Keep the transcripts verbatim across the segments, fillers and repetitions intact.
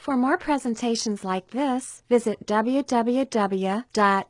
For more presentations like this, visit w w w dot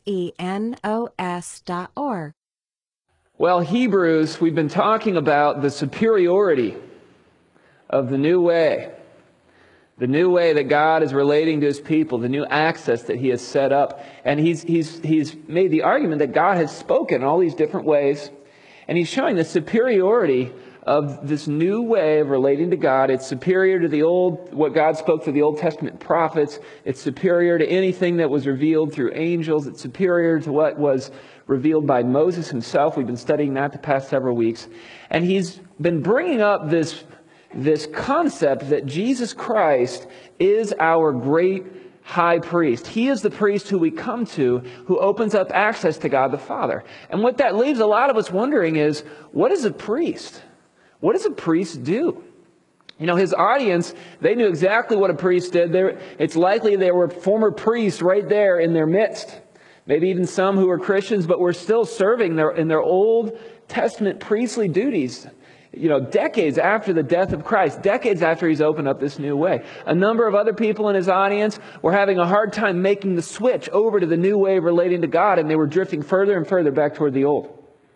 xenos dot org. Well, Hebrews, we've been talking about the superiority of the new way. The new way that God is relating to His people, the new access that He has set up. And He's, he's, he's made the argument that God has spoken in all these different ways. And He's showing the superiority of this new way of relating to God. It's superior to the old, what God spoke through the Old Testament prophets. It's superior to anything that was revealed through angels. It's superior to what was revealed by Moses himself. We've been studying that the past several weeks. And he's been bringing up this, this concept that Jesus Christ is our great high priest. He is the priest who we come to, who opens up access to God the Father. And what that leaves a lot of us wondering is, what is a priest? What does a priest do? You know, his audience, they knew exactly what a priest did. They're, it's likely there were former priests right there in their midst. Maybe even some who were Christians, but were still serving their, in their Old Testament priestly duties. You know, decades after the death of Christ, decades after He's opened up this new way. A number of other people in His audience were having a hard time making the switch over to the new way of relating to God, and they were drifting further and further back toward the old.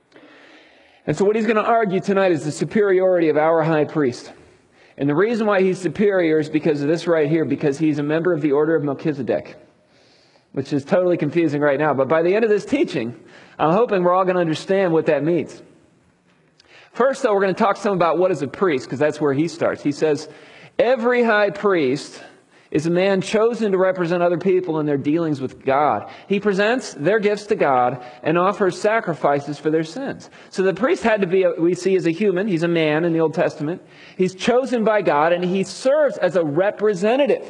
And so what he's going to argue tonight is the superiority of our high priest. And the reason why he's superior is because of this right here, because he's a member of the order of Melchizedek, which is totally confusing right now. But by the end of this teaching, I'm hoping we're all going to understand what that means. First, though, we're going to talk some about what is a priest, because that's where he starts. He says, every high priest is a man chosen to represent other people in their dealings with God. He presents their gifts to God and offers sacrifices for their sins. So the priest had to be, a, we see, as a human. He's a man in the Old Testament. He's chosen by God, and he serves as a representative.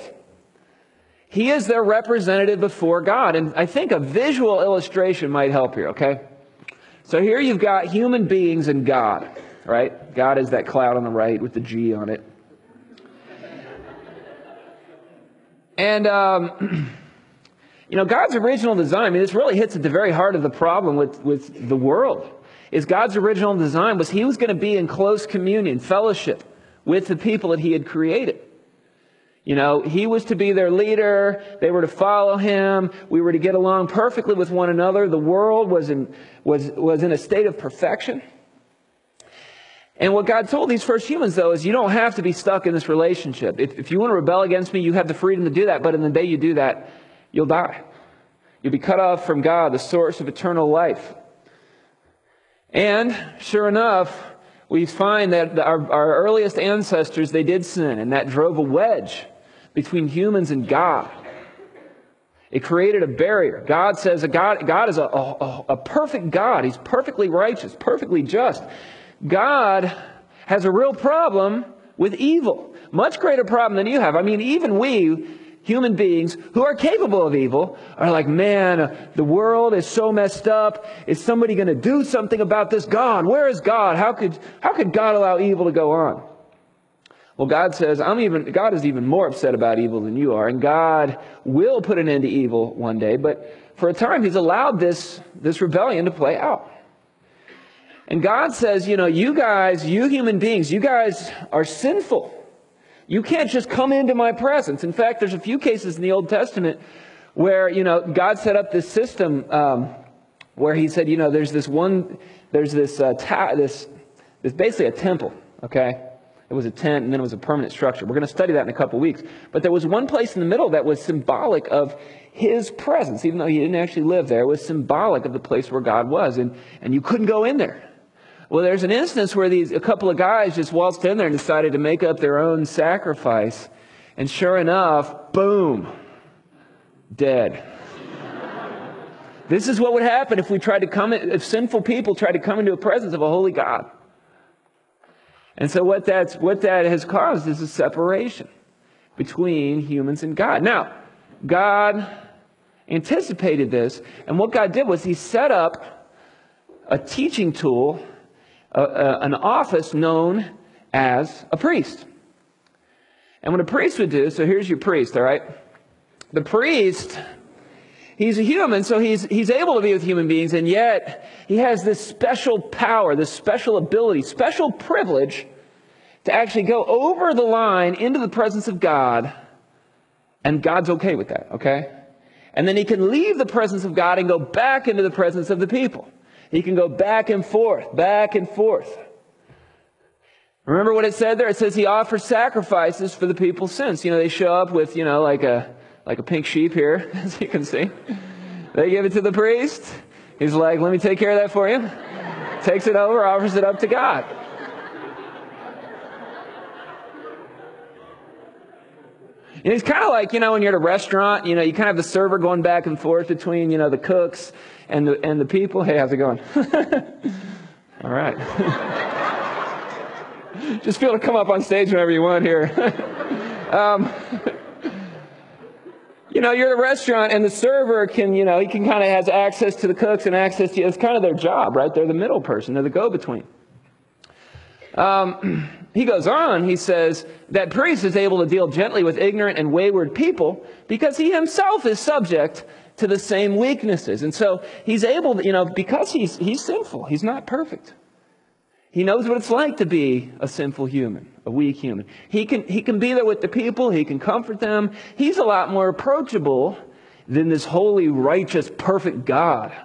He is their representative before God. And I think a visual illustration might help here, okay? So here you've got human beings and God, right? God is that cloud on the right with the G on it. And, um, you know, God's original design, I mean, this really hits at the very heart of the problem with, with the world, is God's original design was He was going to be in close communion, fellowship with the people that He had created. You know, He was to be their leader. They were to follow Him. We were to get along perfectly with one another. The world was in, was, was in a state of perfection. And what God told these first humans, though, is you don't have to be stuck in this relationship. If, if you want to rebel against me, you have the freedom to do that. But in the day you do that, you'll die. You'll be cut off from God, the source of eternal life. And sure enough, we find that our, our earliest ancestors, they did sin. And that drove a wedge between humans and God. It created a barrier. God says that God, God is a, a, a perfect God. He's perfectly righteous, perfectly just. God has a real problem with evil. Much greater problem than you have. I mean, even we, human beings who are capable of evil, are like, man, the world is so messed up. Is somebody going to do something about this? God, where is God? How could, how could God allow evil to go on? Well, God says, I'm even, God is even more upset about evil than you are. And God will put an end to evil one day. But for a time, He's allowed this, this rebellion to play out. And God says, you know, you guys, you human beings, you guys are sinful. You can't just come into my presence. In fact, there's a few cases in the Old Testament where, you know, God set up this system um, where He said, you know, there's this one, there's this, uh, ta- this, this basically a temple, okay? It was a tent, and then it was a permanent structure. We're going to study that in a couple weeks. But there was one place in the middle that was symbolic of His presence. Even though He didn't actually live there, it was symbolic of the place where God was. And, and you couldn't go in there. Well, there's an instance where these a couple of guys just waltzed in there and decided to make up their own sacrifice. And sure enough, boom, dead. This is what would happen if we tried to come, if sinful people tried to come into the presence of a holy God. And so what that's what that has caused is a separation between humans and God. Now, God anticipated this, and what God did was He set up a teaching tool, uh, uh, an office known as a priest. And what a priest would do, so here's your priest, all right? The priest, he's a human, so he's he's able to be with human beings, and yet he has this special power, this special ability, special privilege to actually go over the line into the presence of God And God's okay with that, okay? And then he can leave the presence of God and go back into the presence of the people. He can go back and forth, back and forth. Remember what it said there? It says he offers sacrifices for the people's sins. You know, they show up with, you know, like a like a pink sheep here, as you can see. They give it to the priest. He's like, let me take care of that for you. Takes it over, offers it up to God. And it's kind of like, you know, when you're at a restaurant, you know, you kind of have the server going back and forth between, you know, the cooks and the and the people. Hey, how's it going? All right. Just feel to come up on stage whenever you want here. um, you know, you're at a restaurant and the server can, you know, he can kind of has access to the cooks and access to, it's kind of their job, right? They're the middle person. They're the go-between. Um, he goes on, he says, that priest is able to deal gently with ignorant and wayward people because he himself is subject to the same weaknesses. And so he's able to, you know, because he's he's sinful, he's not perfect. He knows what it's like to be a sinful human, a weak human. He can he can be there with the people, he can comfort them. He's a lot more approachable than this holy, righteous, perfect God.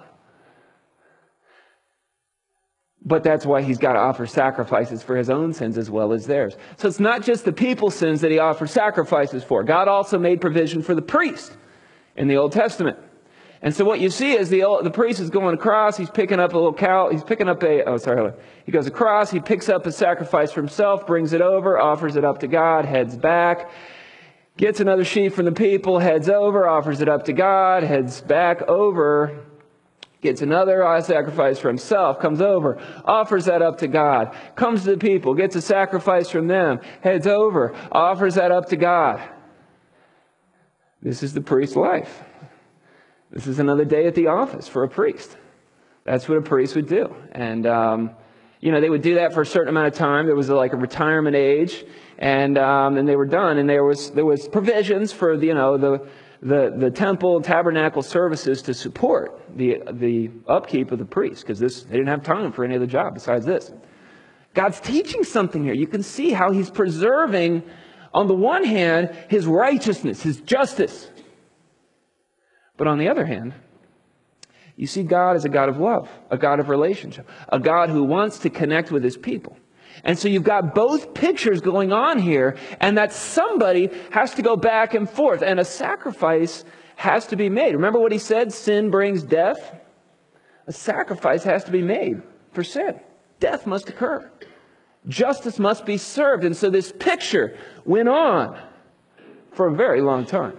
But that's why he's got to offer sacrifices for his own sins as well as theirs. So it's not just the people's sins that he offers sacrifices for. God also made provision for the priest in the Old Testament. And so what you see is the old, the priest is going across, he's picking up a little cow, he's picking up a, oh sorry, hold on. He goes across, he picks up a sacrifice for himself, brings it over, offers it up to God, heads back, gets another sheep from the people, heads over, offers it up to God, heads back over, gets another sacrifice for himself, comes over, offers that up to God, comes to the people, gets a sacrifice from them, heads over, offers that up to God. This is the priest's life. This is another day at the office for a priest. That's what a priest would do. And, um, you know, they would do that for a certain amount of time. There was a, like a retirement age, and um, and they were done. And there was there was provisions for, the, you know, the the the temple tabernacle services to support the the upkeep of the priest, because this they didn't have time for any other job besides this. God's teaching something here. You can see how he's preserving, on the one hand, his righteousness, his justice. But on the other hand, you see God as a God of love, a God of relationship, a God who wants to connect with his people. And so you've got both pictures going on here, and that somebody has to go back and forth, and a sacrifice has to be made. Remember what he said? Sin brings death. A sacrifice has to be made for sin. Death must occur. Justice must be served. And so this picture went on for a very long time.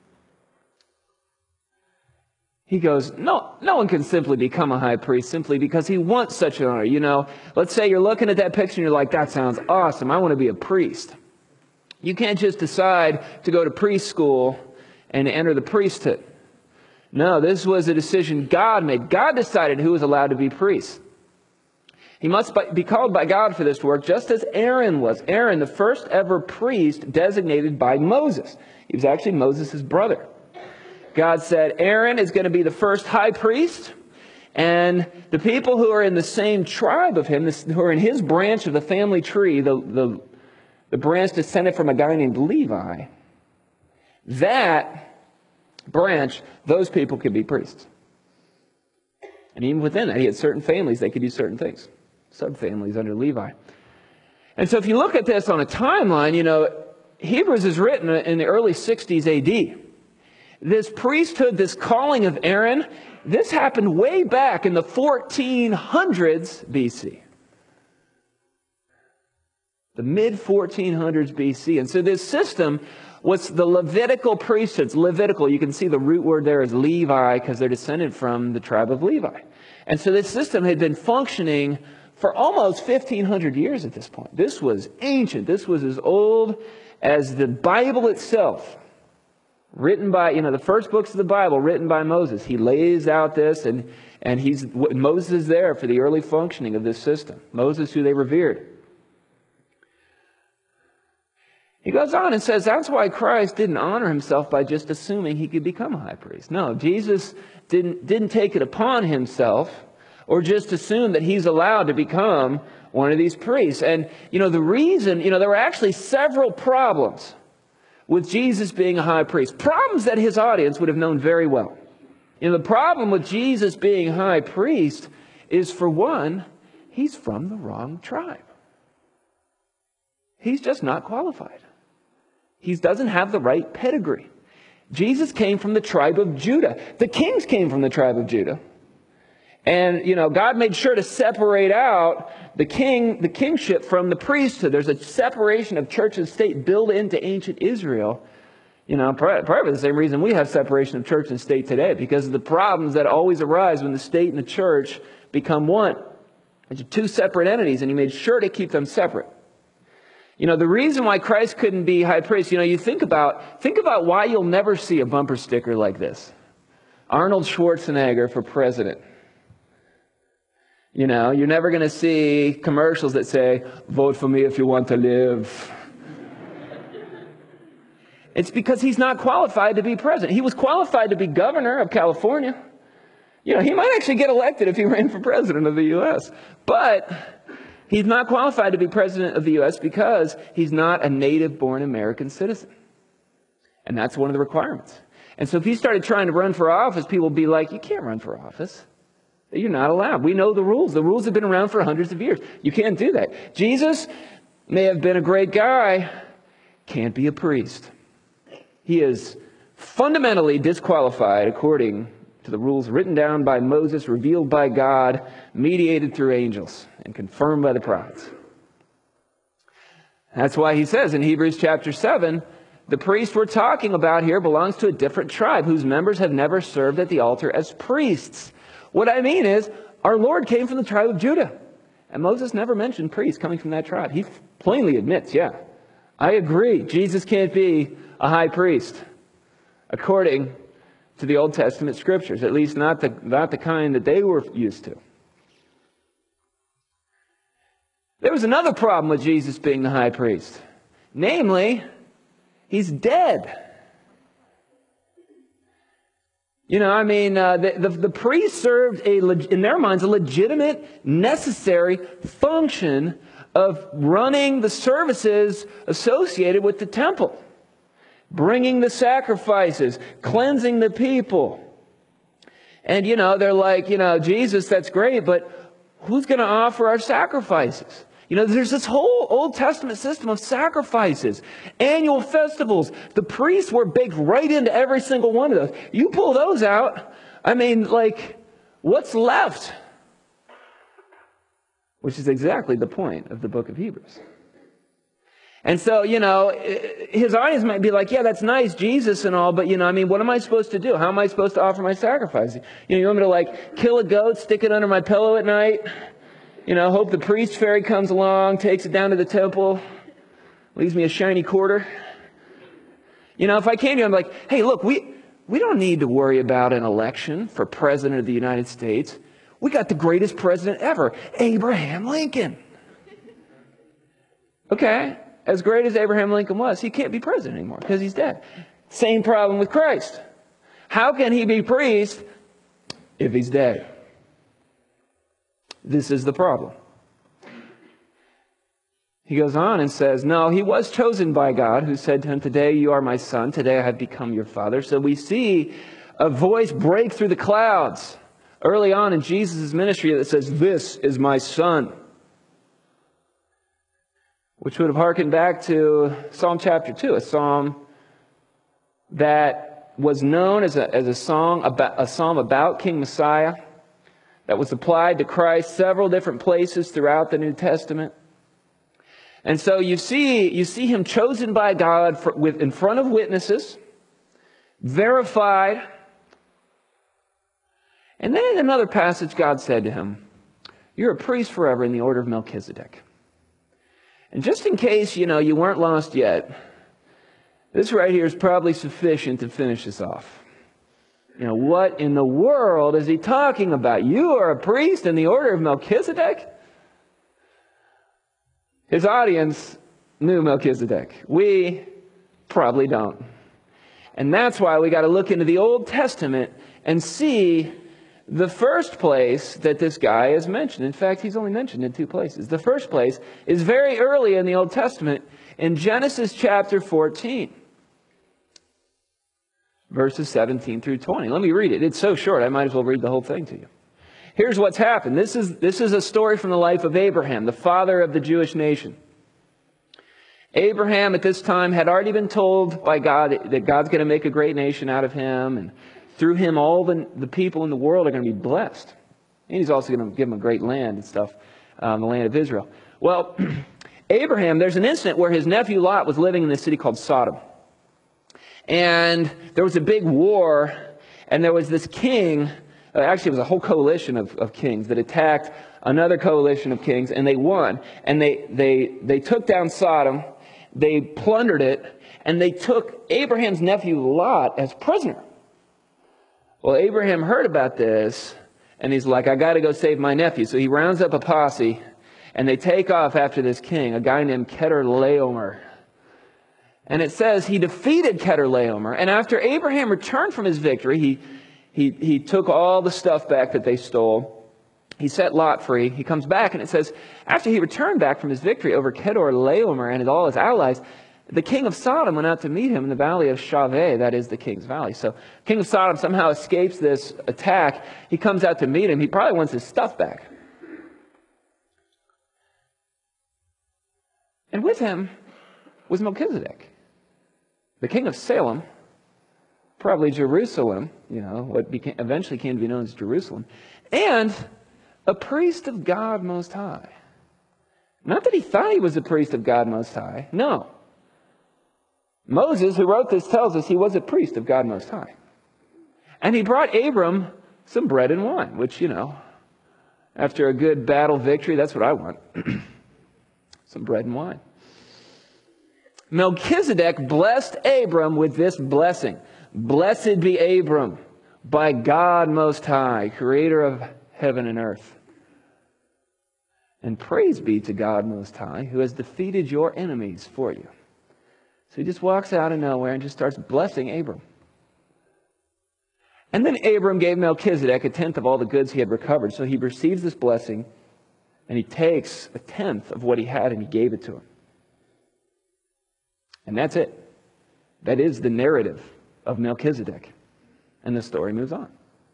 He goes, no, no one can simply become a high priest simply because he wants such an honor. You know, let's say you're looking at that picture and you're like, that sounds awesome. I want to be a priest. You can't just decide to go to priest school and enter the priesthood. No, this was a decision God made. God decided who was allowed to be priest. He must be called by God for this work, just as Aaron was. Aaron, the first ever priest designated by Moses. He was actually Moses' brother. God said, Aaron is going to be the first high priest, and the people who are in the same tribe of him, who are in his branch of the family tree, the, the, the branch descended from a guy named Levi, that branch, those people could be priests. And even within that, he had certain families, they could do certain things. Subfamilies under Levi. And so if you look at this on a timeline, you know, Hebrews is written in the early sixties A D. This priesthood, this calling of Aaron, this happened way back in the fourteen hundreds B C. The mid fourteen hundreds B C. And so this system was the Levitical priesthoods. Levitical, you can see the root word there is Levi because they're descended from the tribe of Levi. And so this system had been functioning for almost fifteen hundred years at this point. This was ancient. This was as old as the Bible itself. Written by, you know, the first books of the Bible written by Moses. He lays out this, and, and he's Moses is there for the early functioning of this system. Moses, who they revered. He goes on and says that's why Christ didn't honor himself by just assuming he could become a high priest. No, Jesus didn't, didn't take it upon himself or just assume that he's allowed to become one of these priests. And, you know, the reason, you know, there were actually several problems with Jesus being a high priest. Problems that his audience would have known very well. You know, the problem with Jesus being high priest is, for one, he's from the wrong tribe. He's just not qualified. He doesn't have the right pedigree. Jesus came from the tribe of Judah. The kings came from the tribe of Judah. And, you know, God made sure to separate out the king, the kingship from the priesthood. There's a separation of church and state built into ancient Israel. You know, probably the same reason we have separation of church and state today, because of the problems that always arise when the state and the church become one. They're two separate entities, and he made sure to keep them separate. You know, the reason why Christ couldn't be high priest, you know, you think about, think about why you'll never see a bumper sticker like this. Arnold Schwarzenegger for president. You know, you're never going to see commercials that say, vote for me if you want to live. It's because he's not qualified to be president. He was qualified to be governor of California. You know, he might actually get elected if he ran for president of the U S But he's not qualified to be president of the U S because he's not a native-born American citizen. And that's one of the requirements. And so if he started trying to run for office, people would be like, you can't run for office. You're not allowed. We know the rules. The rules have been around for hundreds of years. You can't do that. Jesus may have been a great guy, can't be a priest. He is fundamentally disqualified according to the rules written down by Moses, revealed by God, mediated through angels, and confirmed by the prophets. That's why he says in Hebrews chapter seven, the priest we're talking about here belongs to a different tribe whose members have never served at the altar as priests. What I mean is, our Lord came from the tribe of Judah. And Moses never mentioned priests coming from that tribe. He plainly admits, yeah, I agree, Jesus can't be a high priest according to the Old Testament scriptures, at least not the, not the kind that they were used to. There was another problem with Jesus being the high priest. Namely, he's dead. You know, I mean, uh, the, the, the priest served, a, in their minds, a legitimate, necessary function of running the services associated with the temple. Bringing the sacrifices, cleansing the people. And, you know, they're like, you know, Jesus, that's great, but who's going to offer our sacrifices? You know, there's this whole Old Testament system of sacrifices, annual festivals. The priests were baked right into every single one of those. You pull those out, I mean, like, what's left? Which is exactly the point of the book of Hebrews. And so, you know, his audience might be like, yeah, that's nice, Jesus and all, but, you know, I mean, what am I supposed to do? How am I supposed to offer my sacrifice? You know, you want me to, like, kill a goat, stick it under my pillow at night? You know, hope the priest fairy comes along, takes it down to the temple, leaves me a shiny quarter. You know, if I came to you, I'm like, hey, look, we, we don't need to worry about an election for president of the United States. We got the greatest president ever, Abraham Lincoln. Okay. As great as Abraham Lincoln was, he can't be president anymore because he's dead. Same problem with Christ. How can he be priest if he's dead? This is the problem. He goes on and says, no, he was chosen by God, who said to him, today you are my son, today I have become your father. So we see a voice break through the clouds early on in Jesus' ministry that says, this is my son. Which would have hearkened back to Psalm chapter two, a psalm that was known as a, as a song about a psalm about King Messiah, that was applied to Christ several different places throughout the New Testament. And so you see, you see him chosen by God for, with, in front of witnesses, verified. And then in another passage, God said to him, you're a priest forever in the order of Melchizedek. And just in case, you know, you weren't lost yet, this right here is probably sufficient to finish this off. You know, what in the world is he talking about? You are a priest in the order of Melchizedek? His audience knew Melchizedek. We probably don't. And that's why we got to look into the Old Testament and see the first place that this guy is mentioned. In fact, he's only mentioned in two places. The first place is very early in the Old Testament in Genesis chapter fourteen. verses seventeen through twenty. Let me read it. It's so short, I might as well read the whole thing to you. Here's what's happened. This is, this is a story from the life of Abraham, the father of the Jewish nation. Abraham at this time had already been told by God that God's going to make a great nation out of him, and through him all the, the people in the world are going to be blessed. And he's also going to give them a great land and stuff, um, the land of Israel. Well, Abraham, there's an incident where his nephew Lot was living in this city called Sodom. And there was a big war, and there was this king, uh, actually it was a whole coalition of, of kings that attacked another coalition of kings, and they won. And they, they, they took down Sodom, they plundered it, and they took Abraham's nephew Lot as prisoner. Well, Abraham heard about this, and he's like, I got to go save my nephew. So he rounds up a posse, and they take off after this king, a guy named Chedorlaomer. And it says he defeated Chedorlaomer, and after Abraham returned from his victory, he, he, he took all the stuff back that they stole. He set Lot free. He comes back, and it says, after he returned back from his victory over Chedorlaomer and all his allies, the king of Sodom went out to meet him in the valley of Shaveh, that is the king's valley. So king of Sodom somehow escapes this attack. He comes out to meet him. He probably wants his stuff back. And with him was Melchizedek, the king of Salem, probably Jerusalem, you know, what became, eventually came to be known as Jerusalem, and a priest of God Most High. Not that he thought he was a priest of God Most High. No. Moses, who wrote this, tells us he was a priest of God Most High. And he brought Abram some bread and wine, which, you know, after a good battle victory, that's what I want. Some bread and wine. Melchizedek blessed Abram with this blessing. Blessed be Abram by God Most High, creator of heaven and earth. And praise be to God Most High, who has defeated your enemies for you. So he just walks out of nowhere and just starts blessing Abram. And then Abram gave Melchizedek a tenth of all the goods he had recovered. So he receives this blessing, and he takes a tenth of what he had and he gave it to him. And that's it. That is the narrative of Melchizedek. And the story moves on.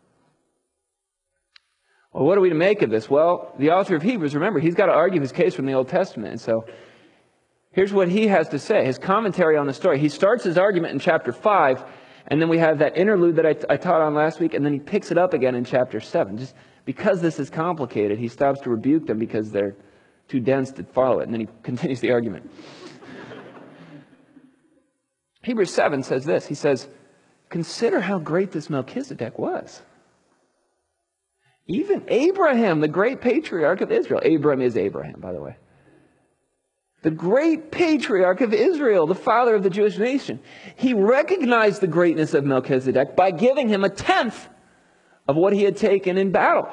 Well, what are we to make of this? Well, the author of Hebrews, remember, he's got to argue his case from the Old Testament. And so here's what he has to say, his commentary on the story. He starts his argument in chapter five, and then we have that interlude that I, I taught on last week, and then he picks it up again in chapter seven. Just because this is complicated, he stops to rebuke them because they're too dense to follow it, and then he continues the argument. Hebrews seven says this. He says, consider how great this Melchizedek was. Even Abraham, the great patriarch of Israel. Abram is Abraham, by the way. The great patriarch of Israel, the father of the Jewish nation. He recognized the greatness of Melchizedek by giving him a tenth of what he had taken in battle.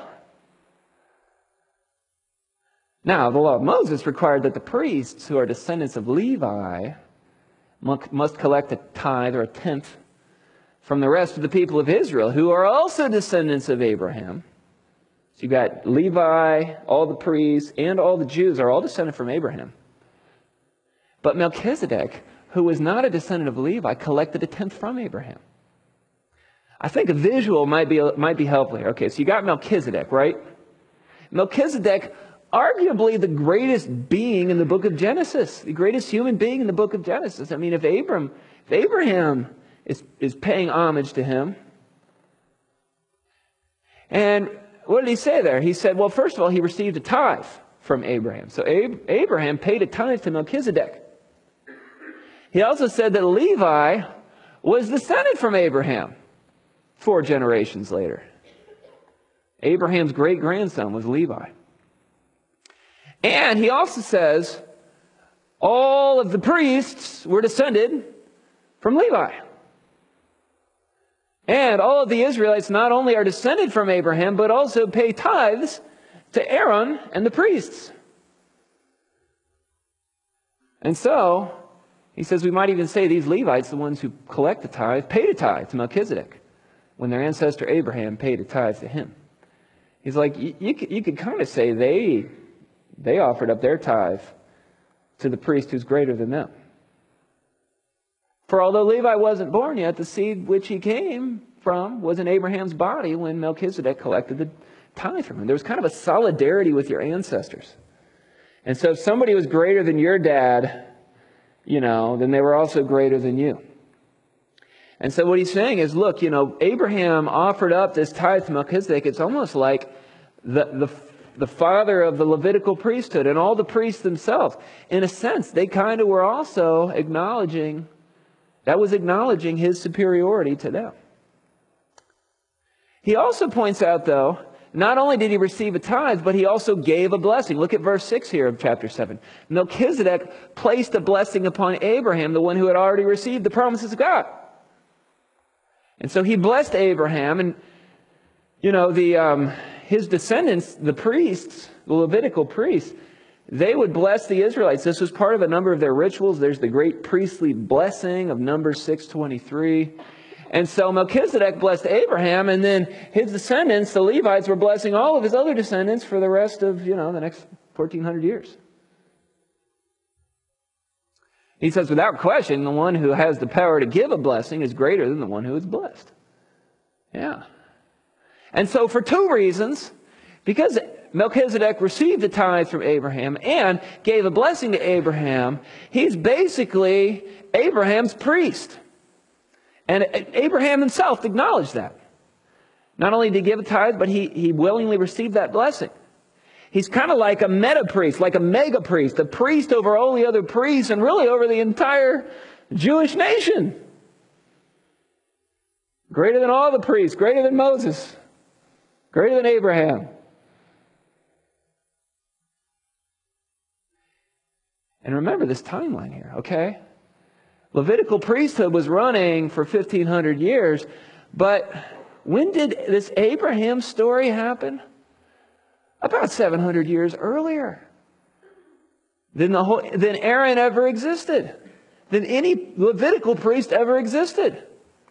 Now, the law of Moses required that the priests, who are descendants of Levi, must collect a tithe or a tenth from the rest of the people of Israel, who are also descendants of Abraham. So you've got Levi, all the priests, and all the Jews are all descended from Abraham. But Melchizedek, who was not a descendant of Levi, collected a tenth from Abraham. I think a visual might be, might be helpful here. Okay, so you got Melchizedek, right? Melchizedek, arguably the greatest being in the book of Genesis, the greatest human being in the book of Genesis. I mean, if Abram, if Abraham is, is paying homage to him, and what did he say there? He said, well, first of all, he received a tithe from Abraham. So Ab- Abraham paid a tithe to Melchizedek. He also said that Levi was descended from Abraham four generations later. Abraham's great-grandson was Levi. And he also says all of the priests were descended from Levi. And all of the Israelites not only are descended from Abraham, but also pay tithes to Aaron and the priests. And so, he says we might even say these Levites, the ones who collect the tithe, paid a tithe to Melchizedek when their ancestor Abraham paid a tithe to him. He's like, you, you could, you could kind of say they, they offered up their tithe to the priest who's greater than them. For although Levi wasn't born yet, the seed which he came from was in Abraham's body when Melchizedek collected the tithe from him. There was kind of a solidarity with your ancestors. And so if somebody was greater than your dad, you know, then they were also greater than you. And so what he's saying is, look, you know, Abraham offered up this tithe to Melchizedek. It's almost like the, the, the father of the Levitical priesthood and all the priests themselves. In a sense, they kind of were also acknowledging, that was acknowledging his superiority to them. He also points out, though, not only did he receive a tithe, but he also gave a blessing. Look at verse six here of chapter seven. Melchizedek placed a blessing upon Abraham, the one who had already received the promises of God. And so he blessed Abraham, and, you know, the um, his descendants, the priests, the Levitical priests, they would bless the Israelites. This was part of a number of their rituals. There's the great priestly blessing of Numbers six twenty-three. And so Melchizedek blessed Abraham, and then his descendants, the Levites, were blessing all of his other descendants for the rest of, you know, the next fourteen hundred years. He says, without question, the one who has the power to give a blessing is greater than the one who is blessed. Yeah. And so for two reasons, because Melchizedek received the tithe from Abraham and gave a blessing to Abraham, he's basically Abraham's priest. And Abraham himself acknowledged that. Not only did he give a tithe, but he, he willingly received that blessing. He's kind of like a meta-priest, like a mega-priest, a priest over all the other priests and really over the entire Jewish nation. Greater than all the priests, greater than Moses, greater than Abraham. And remember this timeline here, okay? Levitical priesthood was running for fifteen hundred years, but when did this Abraham story happen? About seven hundred years earlier than, the whole, than Aaron ever existed, than any Levitical priest ever existed.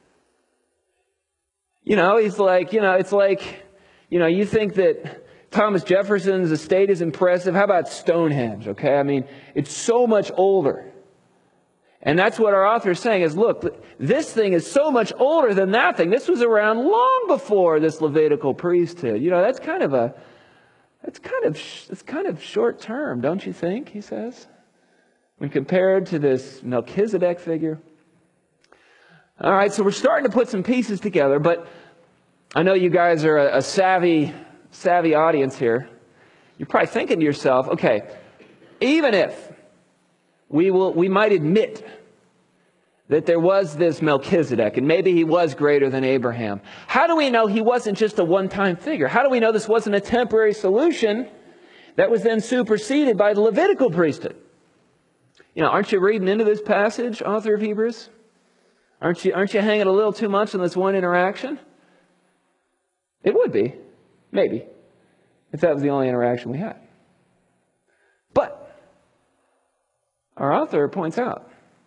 You know, he's like, you know, it's like, you know, you think that Thomas Jefferson's estate is impressive. How about Stonehenge, okay? I mean, it's so much older. And that's what our author is saying is, look, this thing is so much older than that thing. This was around long before this Levitical priesthood. You know, that's kind of a, that's kind of, it's kind of short term, don't you think, he says, when compared to this Melchizedek figure. All right, so we're starting to put some pieces together, but I know you guys are a, a savvy, savvy audience here. You're probably thinking to yourself, okay, even if we will, we might admit that there was this Melchizedek, and maybe he was greater than Abraham. How do we know he wasn't just a one-time figure? How do we know this wasn't a temporary solution that was then superseded by the Levitical priesthood? You know, aren't you reading into this passage, author of Hebrews? Aren't you, aren't you hanging a little too much on this one interaction? It would be, maybe, if that was the only interaction we had. But our author points out,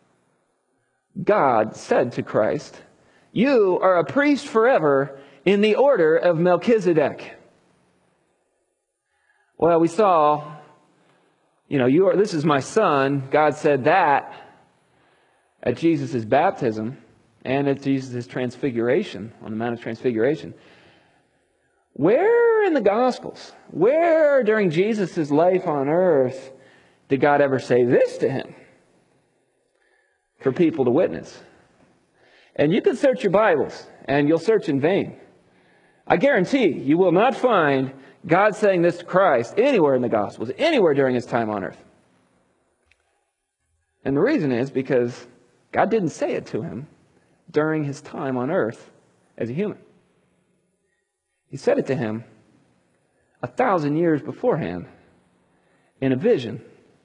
God said to Christ, you are a priest forever in the order of Melchizedek. Well, we saw, you know, you are, this is my son. God said that at Jesus' baptism and at Jesus' transfiguration, on the Mount of Transfiguration. Where in the Gospels, where during Jesus' life on earth did God ever say this to him for people to witness? And you can search your Bibles, and you'll search in vain. I guarantee you will not find God saying this to Christ anywhere in the Gospels, anywhere during his time on earth. And the reason is because God didn't say it to him during his time on earth as a human. He said it to him a thousand years beforehand in a vision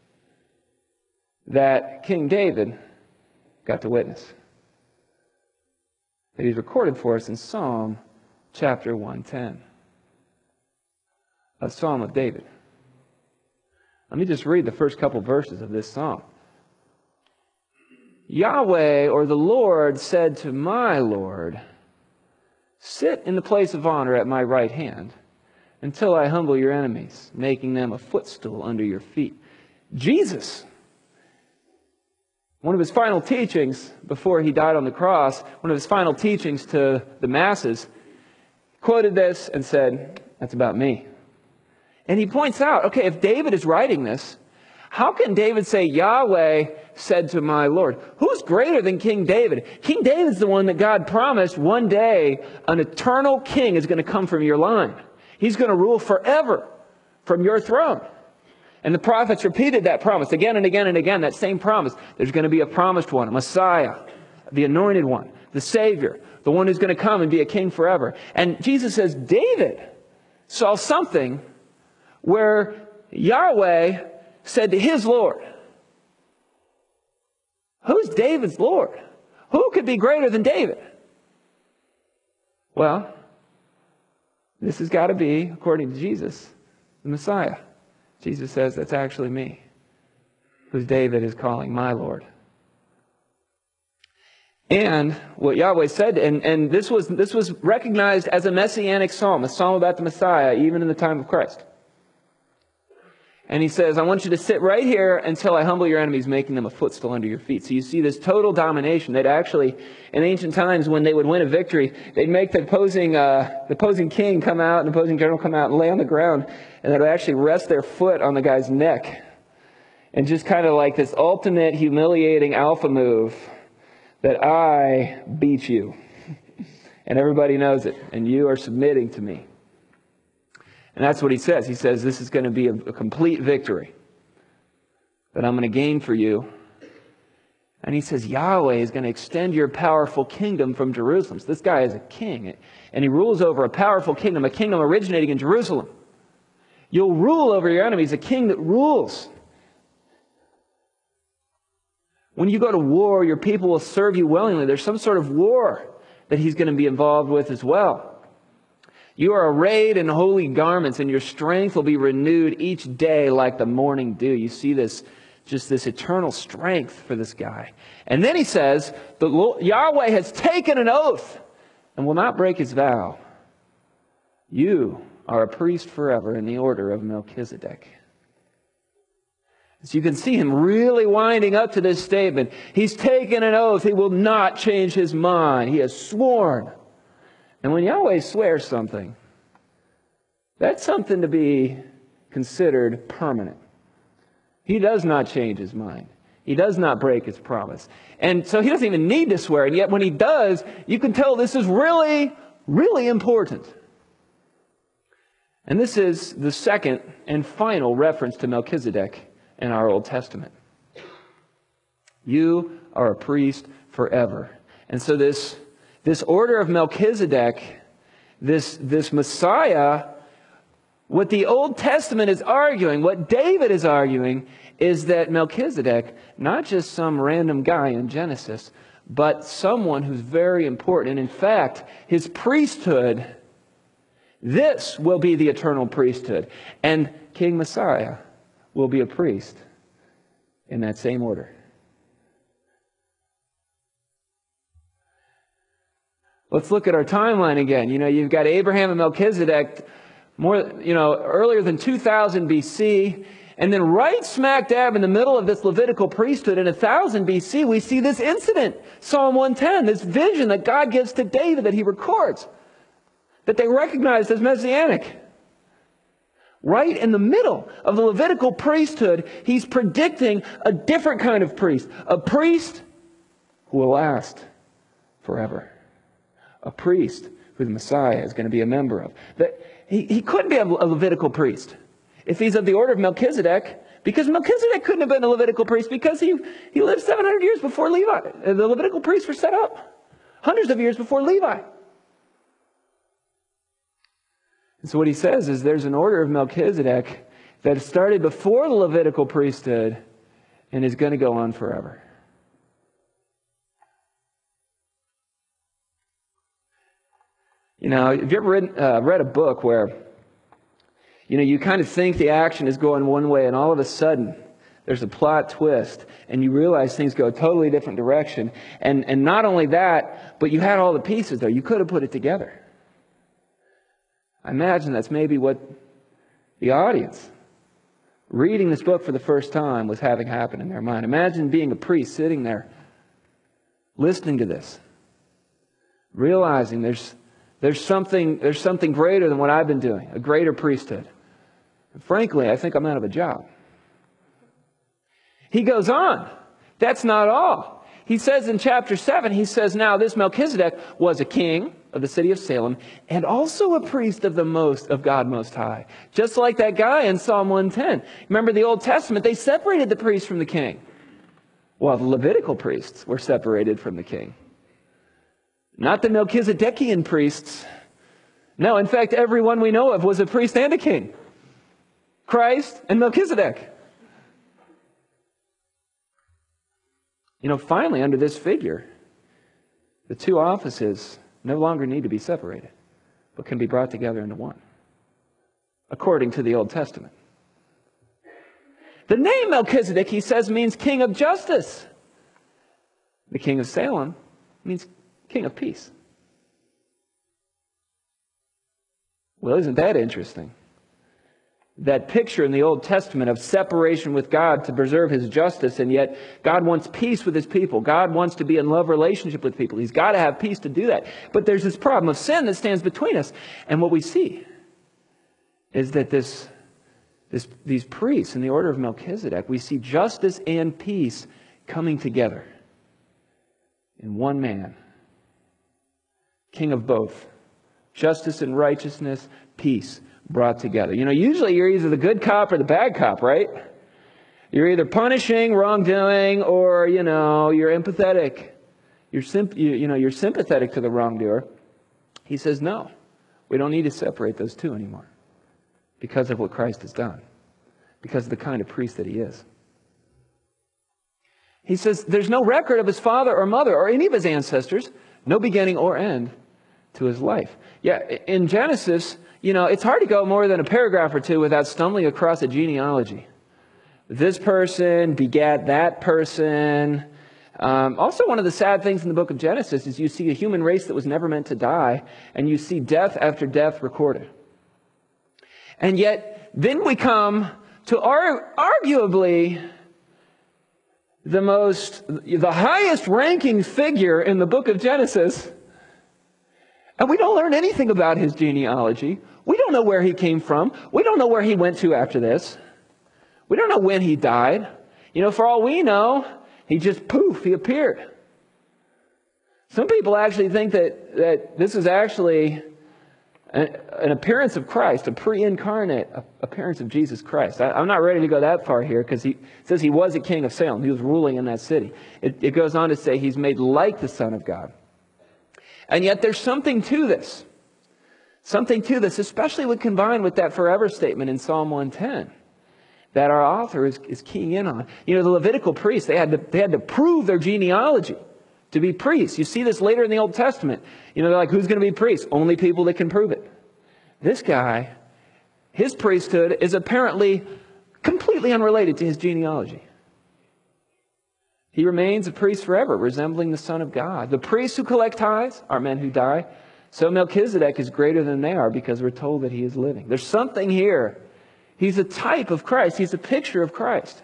that King David got to witness. That he's recorded for us in Psalm chapter one ten. A Psalm of David. Let me just read the first couple verses of this psalm. Yahweh, or the Lord, said to my Lord, sit in the place of honor at my right hand until I humble your enemies, making them a footstool under your feet. Jesus One of his final teachings before he died on the cross, one of his final teachings to the masses, quoted this and said, "That's about me." And he points out, okay, if David is writing this, how can David say, "Yahweh said to my Lord"? Who's greater than King David? King David's the one that God promised one day an eternal king is going to come from your line. He's going to rule forever from your throne. And the prophets repeated that promise again and again and again, that same promise. There's going to be a promised one, a Messiah, the anointed one, the Savior, the one who's going to come and be a king forever. And Jesus says David saw something where Yahweh said to his Lord. Who's David's Lord? Who could be greater than David? Well, this has got to be, according to Jesus, the Messiah. Jesus says, that's actually me, who David is calling my Lord. And what Yahweh said, and, and this was this was recognized as a messianic psalm, a psalm about the Messiah, even in the time of Christ. And he says, I want you to sit right here until I humble your enemies, making them a footstool under your feet. So you see this total domination. They'd actually, in ancient times, when they would win a victory, they'd make the opposing, uh, the opposing king come out, and the opposing general come out and lay on the ground, and they'd actually rest their foot on the guy's neck. And just kind of like this ultimate humiliating alpha move that I beat you. And everybody knows it. And you are submitting to me. And that's what he says. He says this is going to be a, a complete victory that I'm going to gain for you. And he says Yahweh is going to extend your powerful kingdom from Jerusalem. So this guy is a king. And he rules over a powerful kingdom, a kingdom originating in Jerusalem. You'll rule over your enemies, a king that rules. When you go to war, your people will serve you willingly. There's some sort of war that he's going to be involved with as well. You are arrayed in holy garments, and your strength will be renewed each day like the morning dew. You see this, just this eternal strength for this guy. And then he says, the Lord, Yahweh has taken an oath and will not break his vow. You are a priest forever in the order of Melchizedek. So you can see him really winding up to this statement. He's taken an oath. He will not change his mind. He has sworn. And when Yahweh swears something, that's something to be considered permanent. He does not change his mind. He does not break his promise. And so he doesn't even need to swear. And yet when he does, you can tell this is really, really important. And this is the second and final reference to Melchizedek in our Old Testament. You are a priest forever. And so this, this order of Melchizedek, this, this Messiah, what the Old Testament is arguing, what David is arguing, is that Melchizedek, not just some random guy in Genesis, but someone who's very important. And in fact, his priesthood, this will be the eternal priesthood. And King Messiah will be a priest in that same order. Let's look at our timeline again. You know, you've got Abraham and Melchizedek more, you know, earlier than two thousand B C. And then right smack dab in the middle of this Levitical priesthood in one thousand B C, we see this incident, Psalm one ten, this vision that God gives to David that he records, that they recognized as messianic. Right in the middle of the Levitical priesthood, he's predicting a different kind of priest. A priest who will last forever. A priest who the Messiah is going to be a member of. That he, he couldn't be a Levitical priest if he's of the order of Melchizedek, because Melchizedek couldn't have been a Levitical priest because he, he lived seven hundred years before Levi. The Levitical priests were set up hundreds of years before Levi. And so what he says is there's an order of Melchizedek that started before the Levitical priesthood and is going to go on forever. You know, have you ever read, uh, read a book where, you know, you kind of think the action is going one way and all of a sudden there's a plot twist and you realize things go a totally different direction. And, and not only that, but you had all the pieces there. You could have put it together. I imagine that's maybe what the audience reading this book for the first time was having happened in their mind. Imagine being a priest sitting there, listening to this, realizing there's there's something there's something greater than what I've been doing, a greater priesthood. And frankly, I think I'm out of a job. He goes on. That's not all. He says in chapter seven, he says, now this Melchizedek was a king of the city of Salem and also a priest of the most of God Most High. Just like that guy in Psalm one ten. Remember the Old Testament, they separated the priest from the king. Well, the Levitical priests were separated from the king. Not the Melchizedekian priests. No, in fact, everyone we know of was a priest and a king. Christ and Melchizedek. You know, finally, under this figure, the two offices no longer need to be separated, but can be brought together into one, according to the Old Testament. The name Melchizedek, he says, means king of justice. The king of Salem means king of peace. Well, isn't that interesting? That picture in the Old Testament of separation with God to preserve His justice, and yet God wants peace with His people. God wants to be in love relationship with people. He's got to have peace to do that. But there's this problem of sin that stands between us. And what we see is that this, this, these priests in the order of Melchizedek, we see justice and peace coming together in one man, king of both. Justice and righteousness, peace brought together. You know, usually you're either the good cop or the bad cop, right? You're either punishing wrongdoing or, you know, you're empathetic. You're, sim- you, you know, you're sympathetic to the wrongdoer. He says, no, we don't need to separate those two anymore because of what Christ has done, because of the kind of priest that He is. He says there's no record of His father or mother or any of His ancestors, no beginning or end to His life. Yeah, in Genesis, you know, it's hard to go more than a paragraph or two without stumbling across a genealogy. This person begat that person. Um, also, one of the sad things in the book of Genesis is you see a human race that was never meant to die, and you see death after death recorded. And yet, then we come to ar- arguably the most, the highest ranking figure in the book of Genesis. And we don't learn anything about his genealogy. We don't know where he came from. We don't know where he went to after this. We don't know when he died. You know, for all we know, he just poof, he appeared. Some people actually think that, that this is actually an, an appearance of Christ, a pre-incarnate appearance of Jesus Christ. I, I'm not ready to go that far here because he says he was a king of Salem. He was ruling in that city. It, it goes on to say he's made like the Son of God. And yet there's something to this. Something to this, especially when combined with that forever statement in Psalm one ten that our author is, is keying in on. You know, the Levitical priests, they had to, they had to prove their genealogy to be priests. You see this later in the Old Testament. You know, they're like, who's going to be priests? Only people that can prove it. This guy, his priesthood is apparently completely unrelated to his genealogy. He remains a priest forever, resembling the Son of God. The priests who collect tithes are men who die. So Melchizedek is greater than they are because we're told that he is living. There's something here. He's a type of Christ. He's a picture of Christ.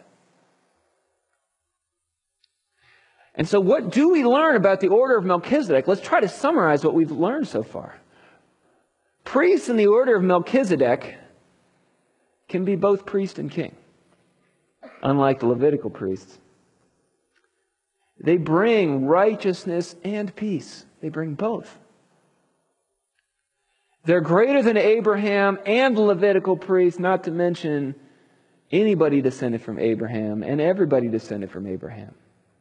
And so what do we learn about the order of Melchizedek? Let's try to summarize what we've learned so far. Priests in the order of Melchizedek can be both priest and king, unlike the Levitical priests. They bring righteousness and peace. They bring both. They're greater than Abraham and the Levitical priests, not to mention anybody descended from Abraham and everybody descended from Abraham.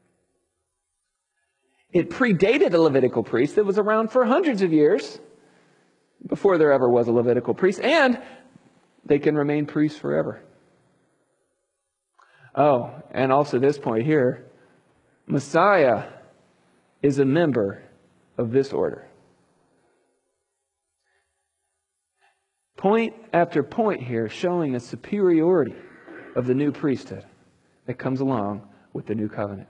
It predated a Levitical priest that was around for hundreds of years before there ever was a Levitical priest, and they can remain priests forever. Oh, and also this point here, Messiah is a member of this order. Point after point here showing the superiority of the new priesthood that comes along with the new covenant.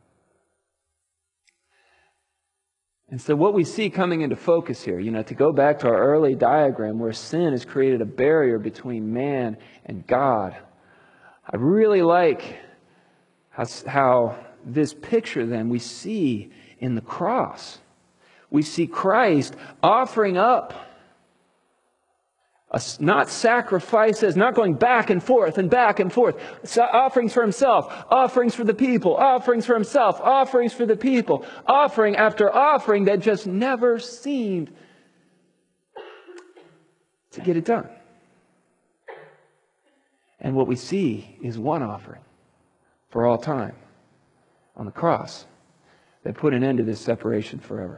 And so what we see coming into focus here, you know, to go back to our early diagram where sin has created a barrier between man and God, I really like how, how this picture then we see in the cross. We see Christ offering up, a, not sacrifices, not going back and forth and back and forth. So offerings for himself, offerings for the people, offerings for himself, offerings for the people, offering after offering that just never seemed to get it done. And what we see is one offering for all time on the cross that put an end to this separation forever.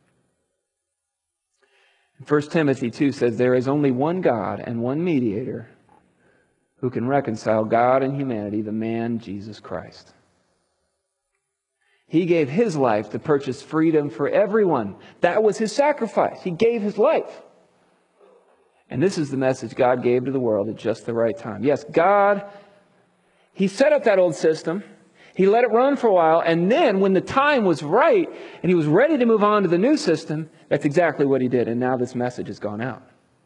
First Timothy two says, there is only one God and one mediator who can reconcile God and humanity, the man Jesus Christ. He gave his life to purchase freedom for everyone. That was his sacrifice. He gave his life. And this is the message God gave to the world at just the right time. Yes, God, he set up that old system. He let it run for a while. And then when the time was right and he was ready to move on to the new system, that's exactly what he did. And now this message has gone out.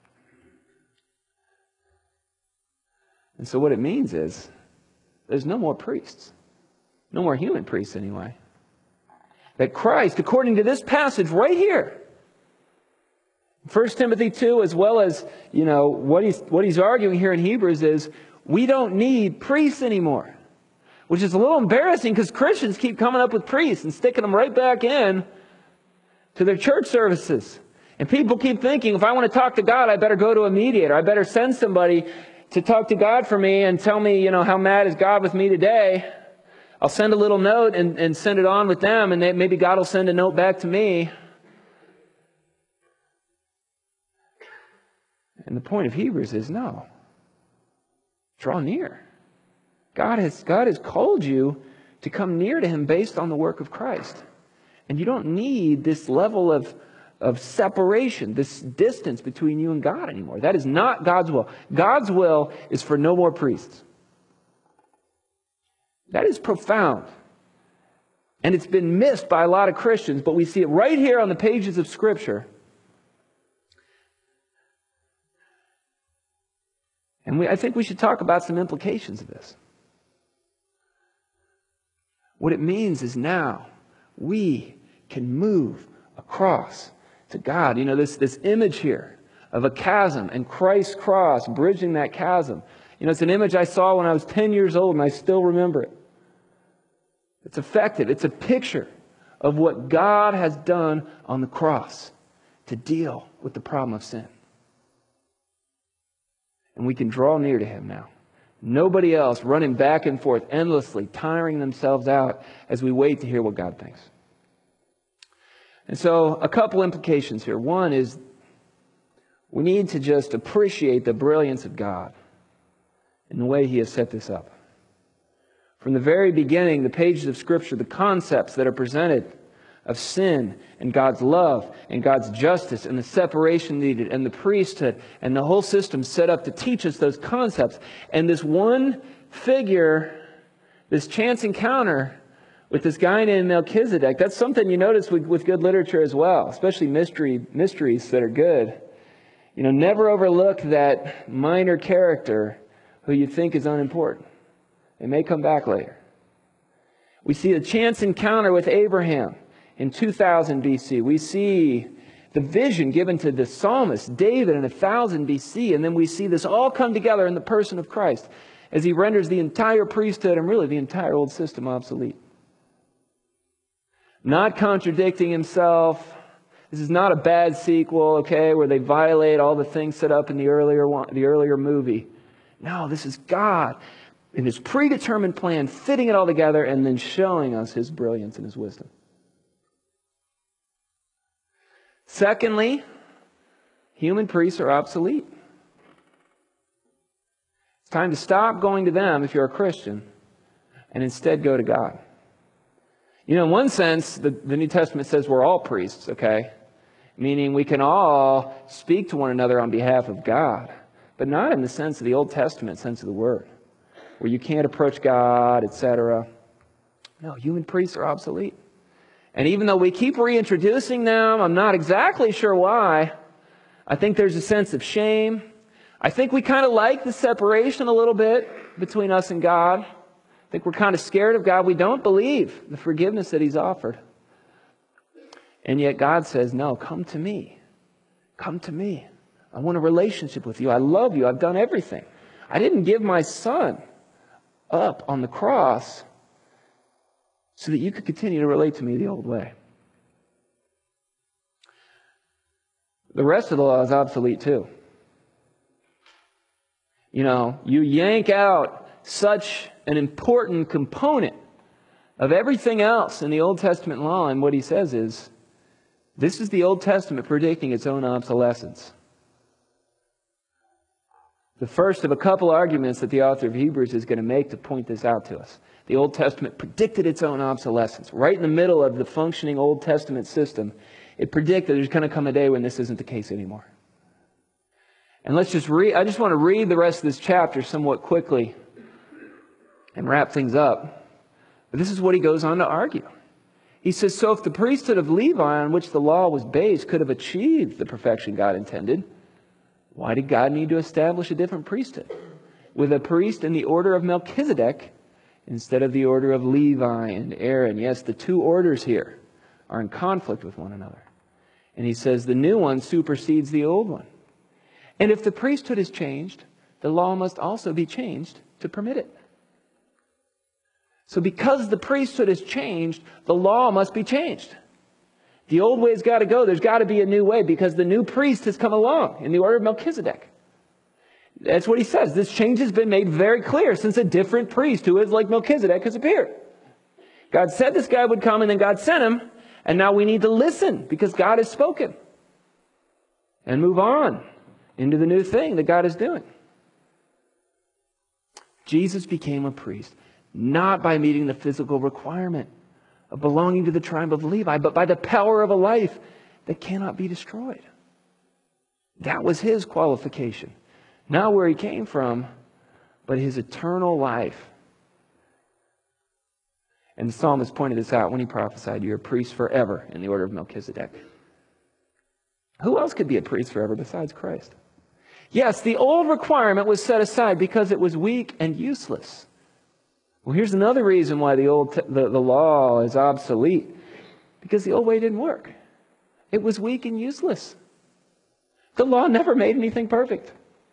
And so what it means is there's no more priests. No more human priests anyway. That Christ, according to this passage right here, First Timothy two, as well as, you know, what he's, what he's arguing here in Hebrews is, we don't need priests anymore. Which is a little embarrassing because Christians keep coming up with priests and sticking them right back in to their church services. And people keep thinking, if I want to talk to God, I better go to a mediator. I better send somebody to talk to God for me and tell me, you know, how mad is God with me today. I'll send a little note and, and send it on with them, and they, maybe God will send a note back to me. And the point of Hebrews is, no. Draw near. God has, God has called you to come near to Him based on the work of Christ. And you don't need this level of, of separation, this distance between you and God anymore. That is not God's will. God's will is for no more priests. That is profound. And it's been missed by a lot of Christians, but we see it right here on the pages of Scripture. And we, I think we should talk about some implications of this. What it means is now we can move across to God. You know, this, this image here of a chasm and Christ's cross bridging that chasm. You know, it's an image I saw when I was ten years old and I still remember it. It's effective. It's a picture of what God has done on the cross to deal with the problem of sin. And we can draw near to Him now. Nobody else running back and forth endlessly, tiring themselves out as we wait to hear what God thinks. And so a couple implications here. One is we need to just appreciate the brilliance of God and the way He has set this up. From the very beginning, the pages of Scripture, the concepts that are presented of sin and God's love and God's justice and the separation needed and the priesthood and the whole system set up to teach us those concepts. And this one figure, this chance encounter with this guy named Melchizedek, that's something you notice with, with good literature as well, especially mystery mysteries that are good. You know, never overlook that minor character who you think is unimportant. They may come back later. We see a chance encounter with Abraham in two thousand B C. We see the vision given to the psalmist David in one thousand B C. And then we see this all come together in the person of Christ as He renders the entire priesthood and really the entire old system obsolete. Not contradicting Himself. This is not a bad sequel, okay, where they violate all the things set up in the earlier one, the earlier movie. No, this is God in His predetermined plan, fitting it all together and then showing us His brilliance and His wisdom. Secondly, human priests are obsolete. It's time to stop going to them if you're a Christian and instead go to God. You know, in one sense, the, the New Testament says we're all priests, okay? Meaning we can all speak to one another on behalf of God, but not in the sense of the Old Testament sense of the word, where you can't approach God, et cetera. No, human priests are obsolete. And even though we keep reintroducing them, I'm not exactly sure why. I think there's a sense of shame. I think we kind of like the separation a little bit between us and God. I think we're kind of scared of God. We don't believe the forgiveness that He's offered. And yet God says, no, come to me. Come to me. I want a relationship with you. I love you. I've done everything. I didn't give my Son up on the cross so that you could continue to relate to me the old way. The rest of the law is obsolete too. You know, you yank out such an important component of everything else in the Old Testament law, and what he says is, this is the Old Testament predicting its own obsolescence. The first of a couple arguments that the author of Hebrews is going to make to point this out to us. The Old Testament predicted its own obsolescence. Right in the middle of the functioning Old Testament system, it predicted there's going to come a day when this isn't the case anymore. And let's just read, I just want to read the rest of this chapter somewhat quickly and wrap things up. But this is what he goes on to argue. He says, so if the priesthood of Levi on which the law was based could have achieved the perfection God intended, why did God need to establish a different priesthood with a priest in the order of Melchizedek instead of the order of Levi and Aaron? Yes, the two orders here are in conflict with one another. And he says the new one supersedes the old one. And if the priesthood is changed, the law must also be changed to permit it. So because the priesthood is changed, the law must be changed. The old way's got to go. There's got to be a new way because the new priest has come along in the order of Melchizedek. That's what he says. This change has been made very clear since a different priest who is like Melchizedek has appeared. God said this guy would come and then God sent him. And now we need to listen because God has spoken. And move on into the new thing that God is doing. Jesus became a priest, not by meeting the physical requirement of belonging to the tribe of Levi, but by the power of a life that cannot be destroyed. That was his qualification. Not where he came from, but his eternal life. And the psalmist pointed this out when he prophesied, you're a priest forever in the order of Melchizedek. Who else could be a priest forever besides Christ? Yes, the old requirement was set aside because it was weak and useless. Well, here's another reason why the old the, the law is obsolete. Because the old way didn't work. It was weak and useless. The law never made anything perfect.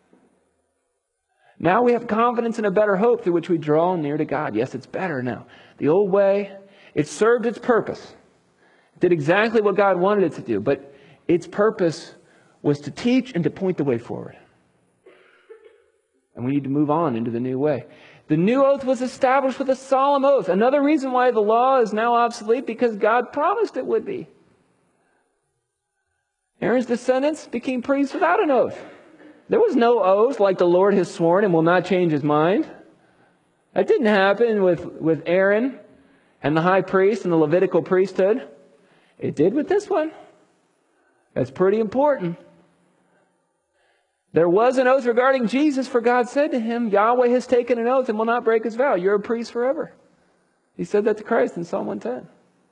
Now we have confidence in a better hope through which we draw near to God. Yes, it's better now. The old way, it served its purpose. It did exactly what God wanted it to do. But its purpose was to teach and to point the way forward. And we need to move on into the new way. The new oath was established with a solemn oath. Another reason why the law is now obsolete, because God promised it would be. Aaron's descendants became priests without an oath. There was no oath like the Lord has sworn and will not change his mind. That didn't happen with, with Aaron and the high priest and the Levitical priesthood. It did with this one. That's pretty important. There was an oath regarding Jesus, for God said to him, Yahweh has taken an oath and will not break his vow. You're a priest forever. He said that to Christ in Psalm one ten.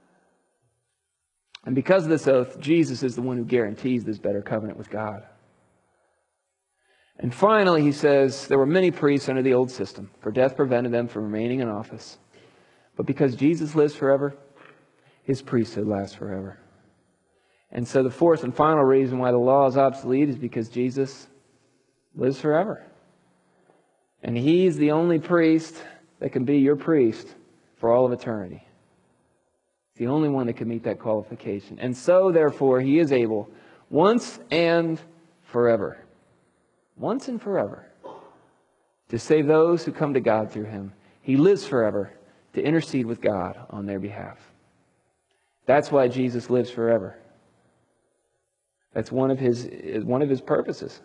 And because of this oath, Jesus is the one who guarantees this better covenant with God. And finally, he says, there were many priests under the old system, for death prevented them from remaining in office. But because Jesus lives forever, his priesthood lasts forever. And so the fourth and final reason why the law is obsolete is because Jesus lives forever. And he's the only priest that can be your priest for all of eternity. He's the only one that can meet that qualification. And so, therefore, he is able, once and forever, once and forever, to save those who come to God through him. He lives forever to intercede with God on their behalf. That's why Jesus lives forever. That's one of his, one of his purposes.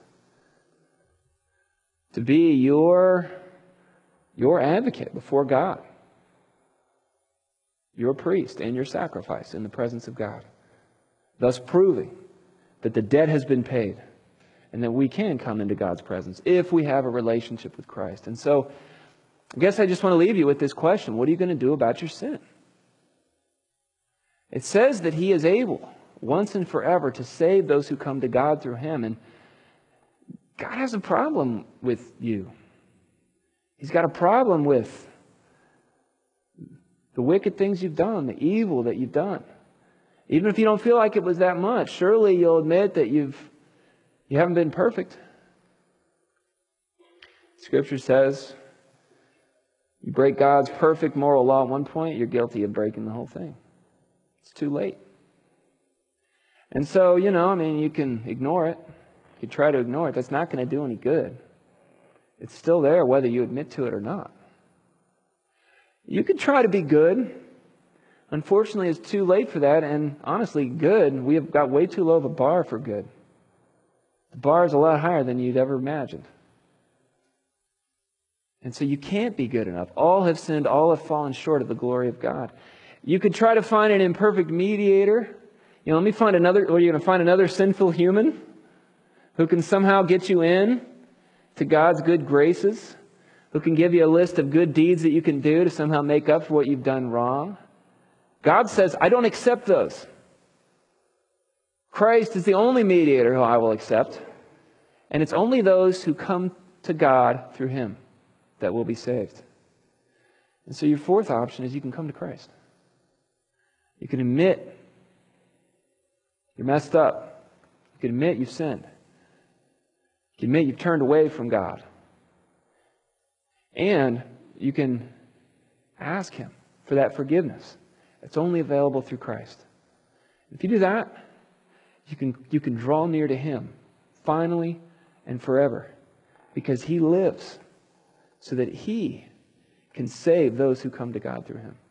To be your, your advocate before God. Your priest and your sacrifice in the presence of God. Thus proving that the debt has been paid and that we can come into God's presence if we have a relationship with Christ. And so, I guess I just want to leave you with this question. What are you going to do about your sin? It says that he is able, once and forever, to save those who come to God through him. And God has a problem with you. He's got a problem with the wicked things you've done, the evil that you've done. Even if you don't feel like it was that much, surely you'll admit that you've you haven't been perfect. Scripture says, you break God's perfect moral law at one point, you're guilty of breaking the whole thing. It's too late. And so, you know, I mean, you can ignore it. You try to ignore it. That's not going to do any good. It's still there whether you admit to it or not. You could try to be good. Unfortunately, it's too late for that. And honestly, good, we have got way too low of a bar for good. The bar is a lot higher than you'd ever imagined. And so you can't be good enough. All have sinned, all have fallen short of the glory of God. You could try to find an imperfect mediator. You know, let me find another, or you're going to find another sinful human who can somehow get you in to God's good graces, who can give you a list of good deeds that you can do to somehow make up for what you've done wrong. God says, I don't accept those. Christ is the only mediator who I will accept. And it's only those who come to God through Him that will be saved. And so your fourth option is you can come to Christ. You can admit you're messed up. You can admit you've sinned. You can admit you've turned away from God. And you can ask Him for that forgiveness. It's only available through Christ. If you do that, you can, you can draw near to Him finally and forever, because He lives so that He can save those who come to God through Him.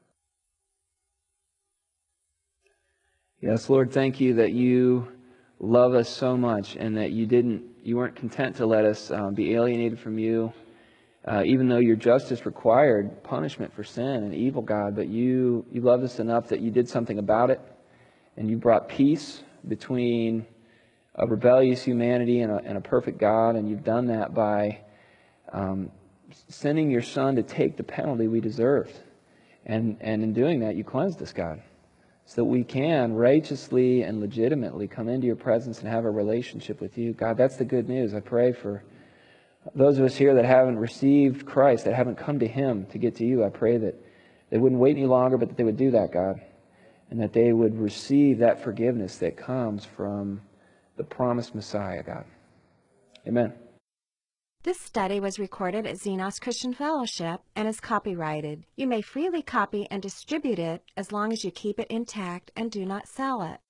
Yes, Lord, thank You that You love us so much, and that You didn't, You weren't content to let us um, be alienated from You, uh, even though Your justice required punishment for sin and evil, God. But You, You loved us enough that You did something about it, and You brought peace between a rebellious humanity and a, and a perfect God, and You've done that by um, sending Your Son to take the penalty we deserved. And, and in doing that, You cleansed us, God, so that we can righteously and legitimately come into Your presence and have a relationship with You. God, that's the good news. I pray for those of us here that haven't received Christ, that haven't come to Him to get to You. I pray that they wouldn't wait any longer, but that they would do that, God, and that they would receive that forgiveness that comes from the promised Messiah, God. Amen. This study was recorded at Xenos Christian Fellowship and is copyrighted. You may freely copy and distribute it as long as you keep it intact and do not sell it.